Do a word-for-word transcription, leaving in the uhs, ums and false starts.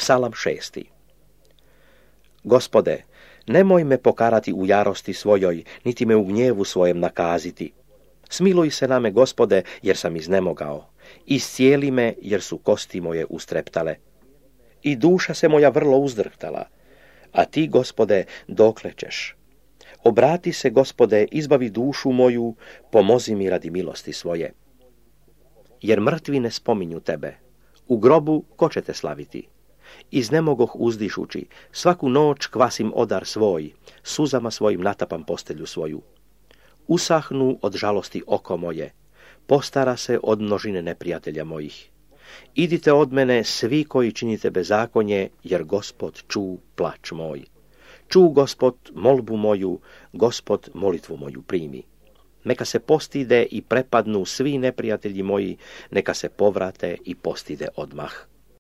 Psalam šesti. Gospode, nemoj me pokarati u jarosti svojoj, niti me u gnjevu svojem nakaziti. Smiluj se na me, Gospode, jer sam iznemogao. Iscijeli me, jer su kosti moje ustreptale. I duša se moja vrlo uzdrhtala. A ti, Gospode, dokle ćeš? Obrati se, Gospode, izbavi dušu moju, pomozi mi radi milosti svoje. Jer mrtvi ne spominju tebe. U grobu ko će te slaviti? Iznemogoh uzdišući, svaku noć kvasim odar svoj, suzama svojim natapam postelju svoju. Usahnu od žalosti oko moje, postara se od množine neprijatelja mojih. Idite od mene svi koji činite bezakonje, jer Gospod ču plač moj. Ču Gospod molbu moju, Gospod molitvu moju primi. Neka se postide i prepadnu svi neprijatelji moji, neka se povrate i postide odmah.